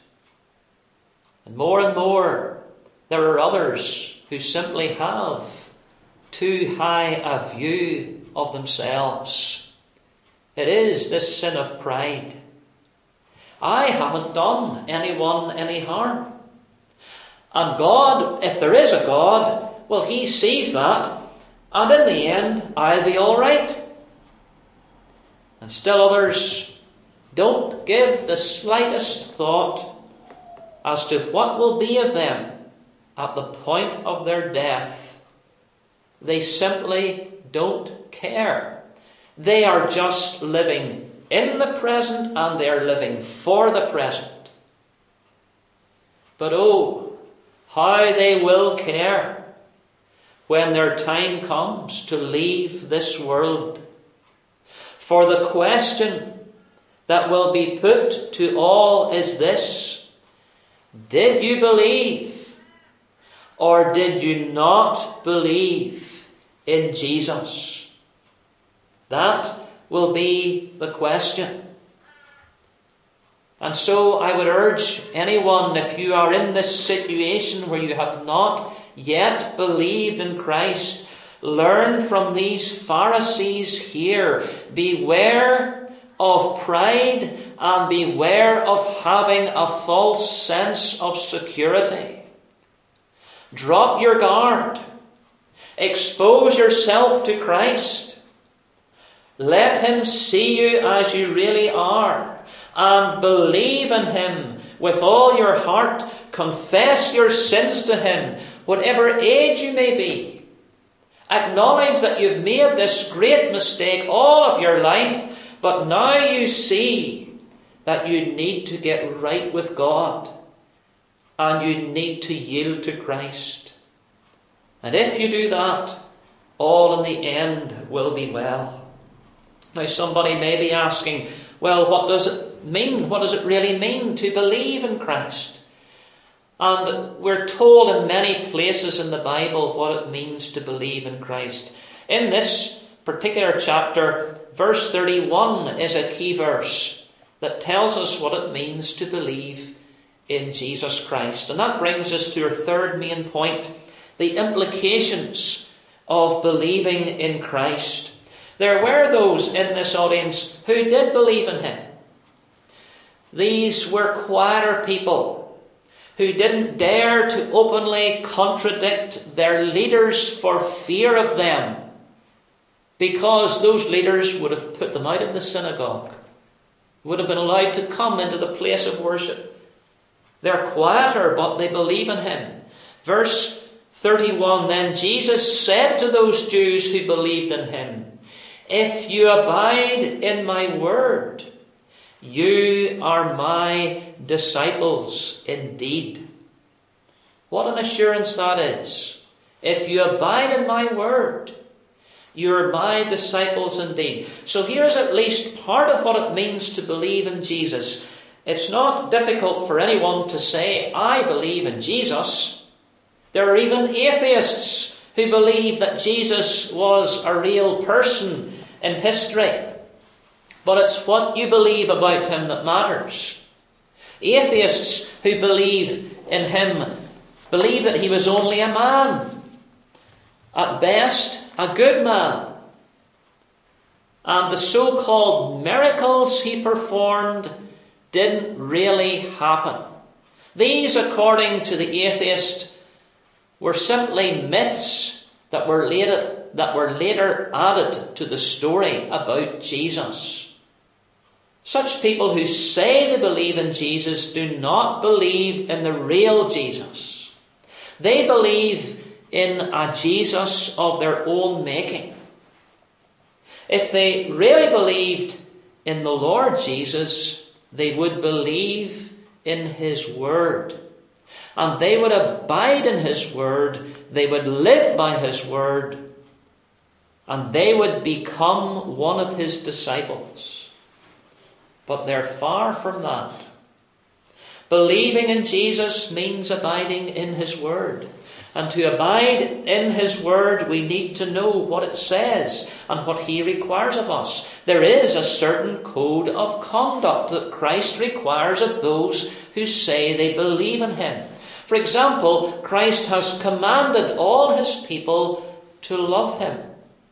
And more and more, there are others who simply have too high a view of themselves. It is this sin of pride. I haven't done anyone any harm. And God, if there is a God, well, he sees that, and in the end, I'll be all right. And still others don't give the slightest thought as to what will be of them at the point of their death. They simply don't care. They are just living in the present, and they are living for the present. But oh, how they will care when their time comes to leave this world. For the question that will be put to all is this: did you believe, or did you not believe in Jesus? That will be the question. And so I would urge anyone, if you are in this situation where you have not yet believed in Christ, learn from these Pharisees here. Beware of pride and beware of having a false sense of security. Drop your guard. Expose yourself to Christ. Let him see you as you really are, and believe in him with all your heart. Confess your sins to him, whatever age you may be. Acknowledge that you've made this great mistake all of your life, but now you see that you need to get right with God, and you need to yield to Christ. And if you do that, all in the end will be well. Now somebody may be asking, well, what does it mean? What does it really mean to believe in Christ? And we're told in many places in the Bible what it means to believe in Christ. In this particular chapter, verse thirty-one is a key verse that tells us what it means to believe in Jesus Christ. And that brings us to our third main point, the implications of believing in Christ. There were those in this audience who did believe in him. These were quieter people who didn't dare to openly contradict their leaders for fear of them, because those leaders would have put them out of the synagogue, would have been allowed to come into the place of worship. They're quieter, but they believe in him. Verse thirty-one, then Jesus said to those Jews who believed in him, if you abide in my word, you are my disciples indeed. What an assurance that is. If you abide in my word, you are my disciples indeed. So here's at least part of what it means to believe in Jesus. It's not difficult for anyone to say, I believe in Jesus. There are even atheists who believe that Jesus was a real person in history. But it's what you believe about him that matters. Atheists who believe in him believe that he was only a man. At best, a good man. And the so-called miracles he performed didn't really happen. These, according to the atheist, were simply myths that were later, that were later added to the story about Jesus. Such people who say they believe in Jesus do not believe in the real Jesus. They believe in a Jesus of their own making. If they really believed in the Lord Jesus, they would believe in his word. And they would abide in his word. They would live by his word. And they would become one of his disciples. But they're far from that. Believing in Jesus means abiding in his word. And to abide in his word, we need to know what it says and what he requires of us. There is a certain code of conduct that Christ requires of those who say they believe in him. For example, Christ has commanded all his people to love him.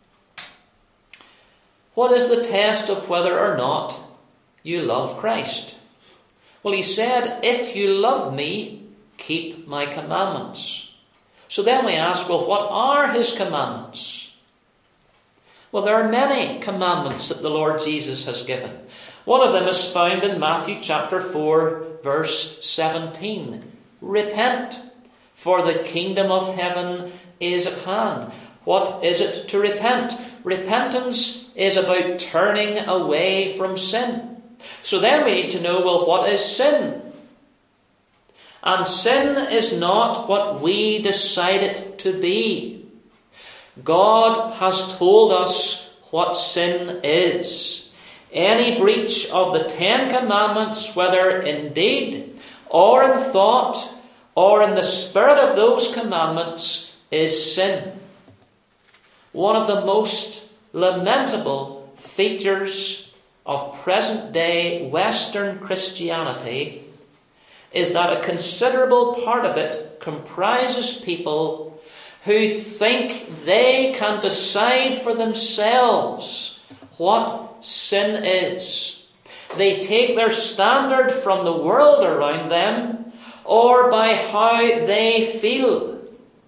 What is the test of whether or not you love Christ? Well, he said, if you love me, keep my commandments. So then we ask, well, what are his commandments? Well, there are many commandments that the Lord Jesus has given. One of them is found in Matthew chapter four, verse seventeen. Repent, for the kingdom of heaven is at hand. What is it to repent? Repentance is about turning away from sin. So then we need to know, well, what is sin? And sin is not what we decide it to be. God has told us what sin is. Any breach of the Ten Commandments, whether in deed or in thought or in the spirit of those commandments, is sin. One of the most lamentable features of present-day Western Christianity is that a considerable part of it comprises people who think they can decide for themselves what sin is. They take their standard from the world around them or by how they feel.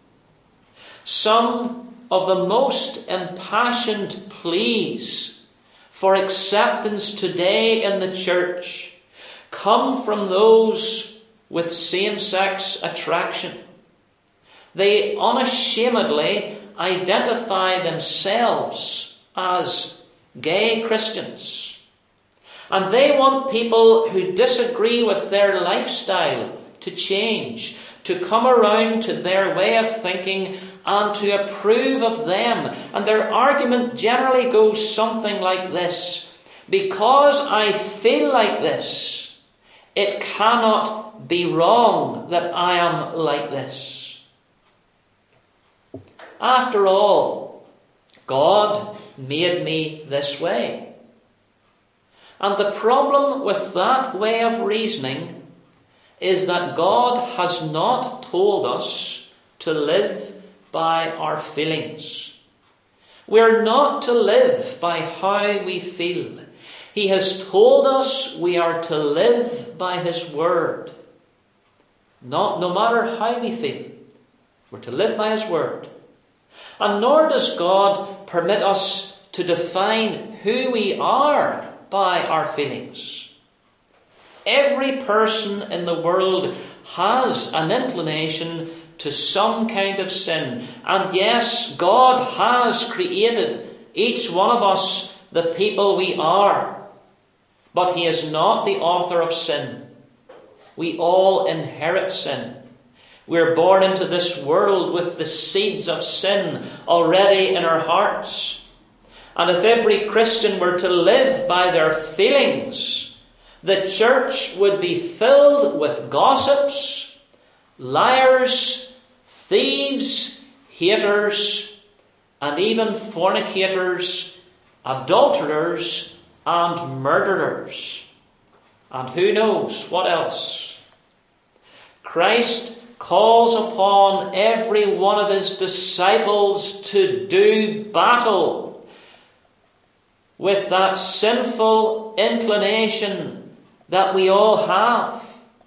Some of the most impassioned pleas for acceptance today in the church come from those with same-sex attraction. They unashamedly identify themselves as gay Christians. And they want people who disagree with their lifestyle to change, to come around to their way of thinking and to approve of them. And their argument generally goes something like this: because I feel like this, it cannot be wrong that I am like this. After all, God made me this way. And the problem with that way of reasoning is that God has not told us to live by our feelings. We're not to live by how we feel. He has told us we are to live by His Word. Not, no matter how we feel, we're to live by His Word. And nor does God permit us to define who we are by our feelings. Every person in the world has an inclination to some kind of sin. And yes, God has created each one of us the people we are. But He is not the author of sin. We all inherit sin. We're born into this world with the seeds of sin already in our hearts. And if every Christian were to live by their feelings, the church would be filled with gossips, liars, thieves, haters, and even fornicators, adulterers, and murderers. And who knows what else? Christ calls upon every one of His disciples to do battle with that sinful inclination that we all have.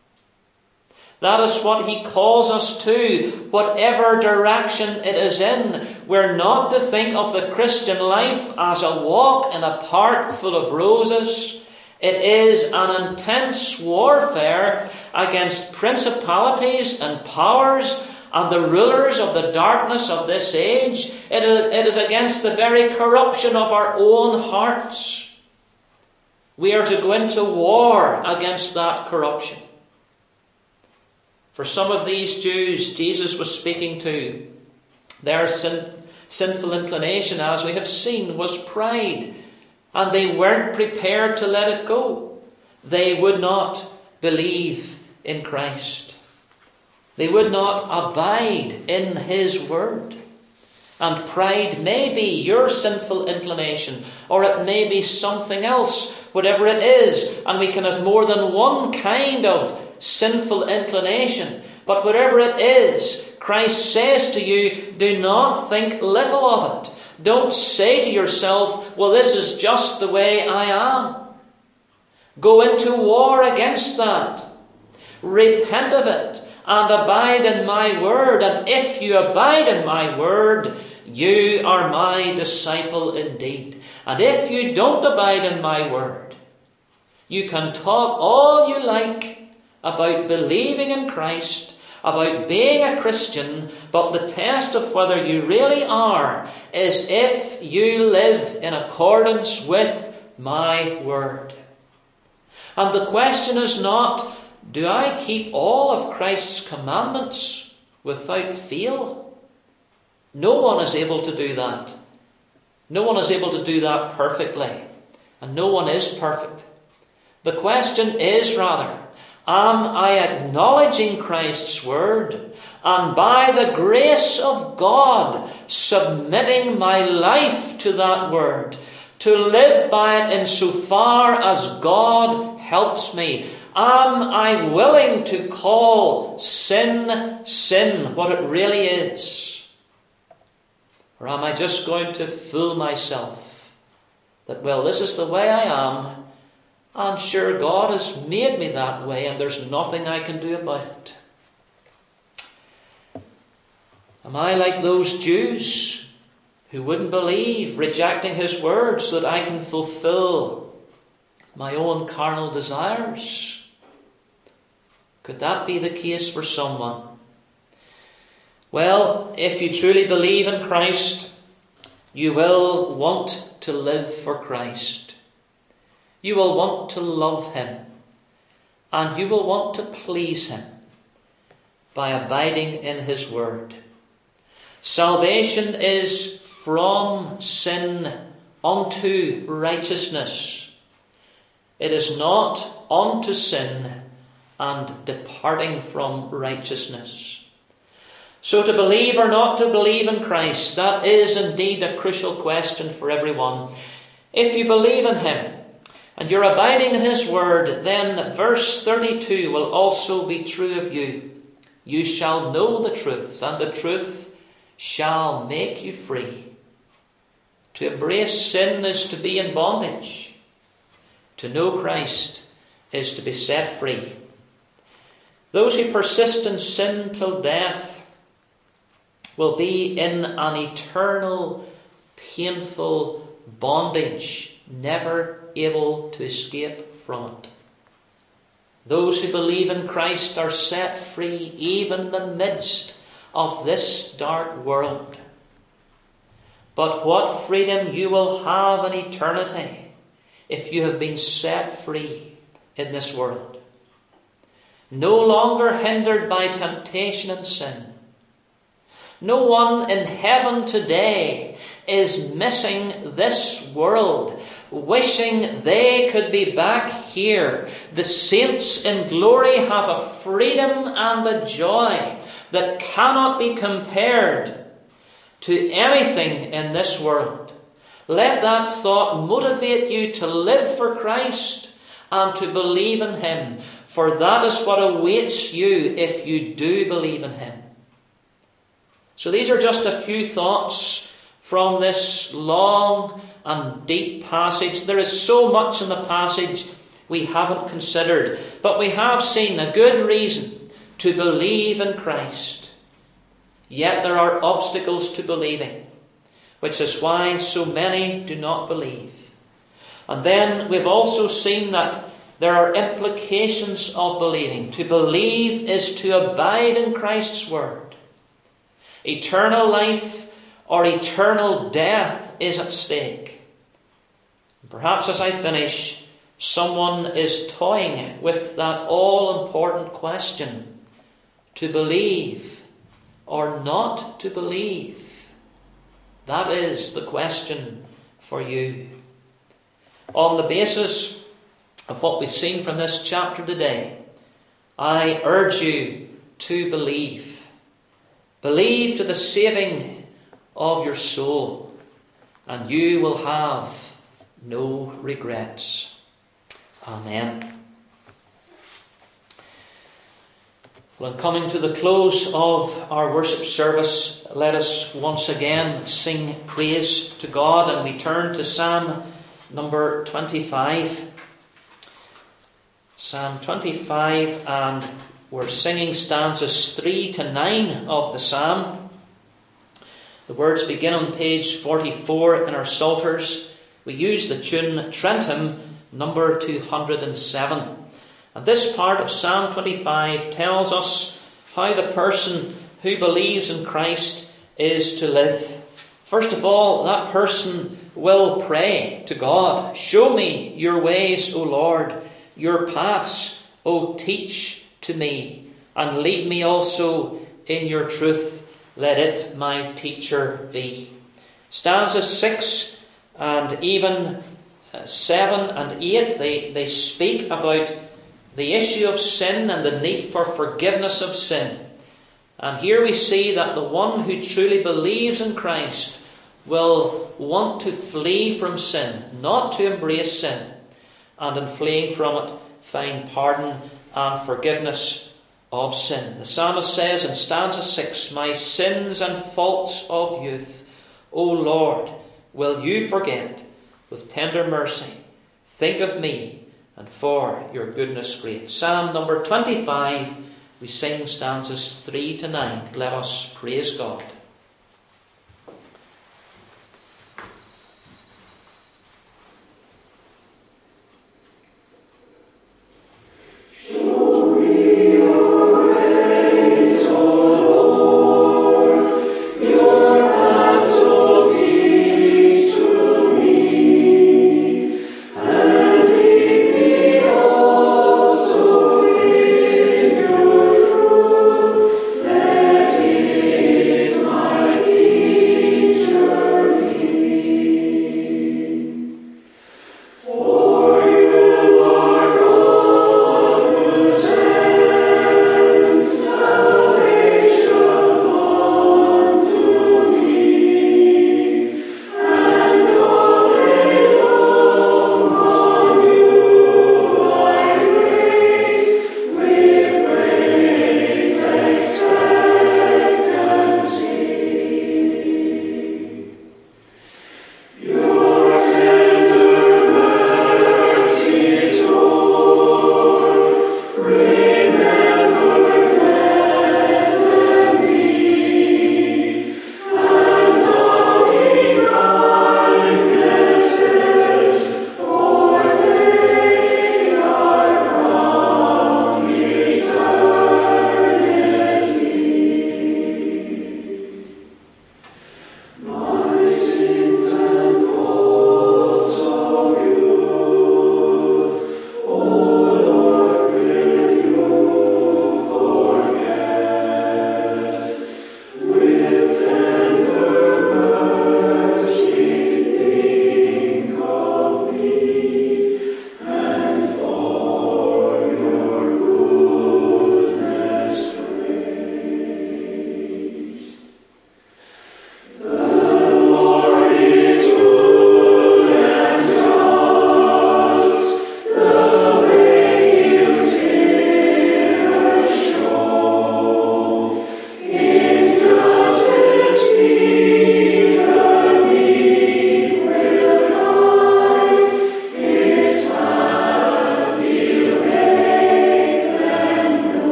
That is what He calls us to, whatever direction it is in. We're not to think of the Christian life as a walk in a park full of roses. It is an intense warfare against principalities and powers and the rulers of the darkness of this age. It is, it is against the very corruption of our own hearts. We are to go into war against that corruption. For some of these Jews Jesus was speaking to, their sin, sinful inclination, as we have seen, was pride. And they weren't prepared to let it go. They would not believe in Christ. They would not abide in His Word. And pride may be your sinful inclination, or it may be something else, whatever it is. And we can have more than one kind of sinful inclination. But whatever it is, Christ says to you, do not think little of it. Don't say to yourself, well, this is just the way I am. Go into war against that. Repent of it and abide in my word. And if you abide in my word, you are my disciple indeed. And if you don't abide in my word, you can talk all you like about believing in Christ, about being a Christian, but the test of whether you really are is if you live in accordance with my word. And the question is not, do I keep all of Christ's commandments without fail? No one is able to do that. No one is able to do that perfectly. And no one is perfect. The question is rather, am I acknowledging Christ's word and by the grace of God submitting my life to that word, to live by it insofar as God helps me? Am I willing to call sin, sin, what it really is? Or am I just going to fool myself that, well, this is the way I am, and sure, God has made me that way, and there's nothing I can do about it? Am I like those Jews who wouldn't believe, rejecting His word, so that I can fulfill my own carnal desires? Could that be the case for someone? Well, if you truly believe in Christ, you will want to live for Christ. You will want to love Him, and you will want to please Him by abiding in His word. Salvation is from sin unto righteousness. It is not unto sin and departing from righteousness. So to believe or not to believe in Christ, that is indeed a crucial question for everyone. If you believe in him and you're abiding in his word, then verse thirty-two will also be true of you. You shall know the truth, and the truth shall make you free. To embrace sin is to be in bondage. To know Christ is to be set free. Those who persist in sin till death will be in an eternal, painful bondage, never able to escape from it. Those who believe in Christ are set free even in the midst of this dark world. But what freedom you will have in eternity if you have been set free in this world. No longer hindered by temptation and sin. No one in heaven today is missing this world, wishing they could be back here. The saints in glory have a freedom and a joy that cannot be compared to anything in this world. Let that thought motivate you to live for Christ and to believe in him, for that is what awaits you if you do believe in him. So these are just a few thoughts from this long and deep passage. There is so much in the passage we haven't considered, but we have seen a good reason to believe in Christ. Yet there are obstacles to believing, which is why so many do not believe. And then we've also seen that there are implications of believing. To believe is to abide in Christ's word. Eternal life or eternal death is at stake. Perhaps as I finish, someone is toying with that all-important question: to believe or not to believe. That is the question for you. On the basis of what we've seen from this chapter today, I urge you to believe. Believe to the saving of your soul, and you will have no regrets. Amen. Well, in coming to the close of our worship service, let us once again sing praise to God, and we turn to Psalm number twenty-five. Psalm twenty-five, and we're singing stanzas three to nine of the psalm. The words begin on page forty-four in our Psalters. We use the tune Trentham number two hundred seven. And this part of Psalm twenty-five tells us how the person who believes in Christ is to live. First of all, that person will pray to God. Show me your ways, O Lord, your paths, O teach to me, and lead me also in your truth. Let it my teacher be. Stanzas six and even seven and eight, they, they speak about the issue of sin and the need for forgiveness of sin. And here we see that the one who truly believes in Christ will want to flee from sin, not to embrace sin, and in fleeing from it find pardon and forgiveness of sin. The psalmist says in stanza six, my sins and faults of youth, O Lord, will you forget with tender mercy? Think of me and for your goodness great. Psalm number twenty-five, we sing stanzas three to nine. Let us praise God. Let it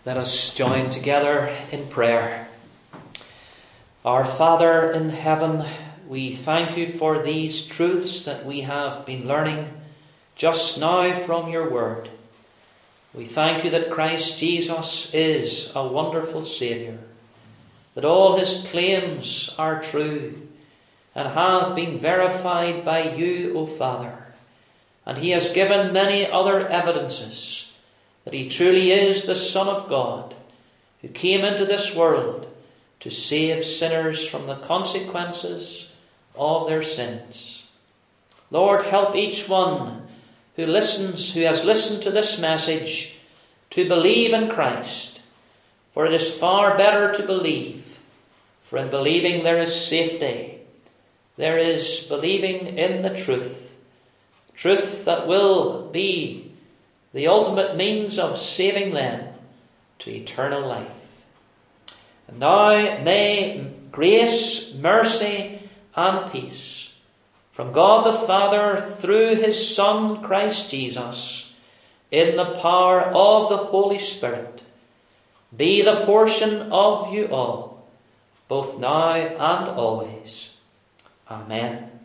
Let us join together in prayer. Our Father in heaven, we thank you for these truths that we have been learning just now from your word. We thank you that Christ Jesus is a wonderful Saviour, that all his claims are true and have been verified by you, O Father. And he has given many other evidences that he truly is the Son of God, who came into this world to save sinners from the consequences of their sins. Lord, help each one who listens, who has listened to this message, to believe in Christ. For it is far better to believe, for in believing there is safety. There is believing in the truth, truth that will be the ultimate means of saving them to eternal life. And now may grace, mercy, and peace from God the Father through his Son Christ Jesus, in the power of the Holy Spirit, be the portion of you all, both now and always. Amen.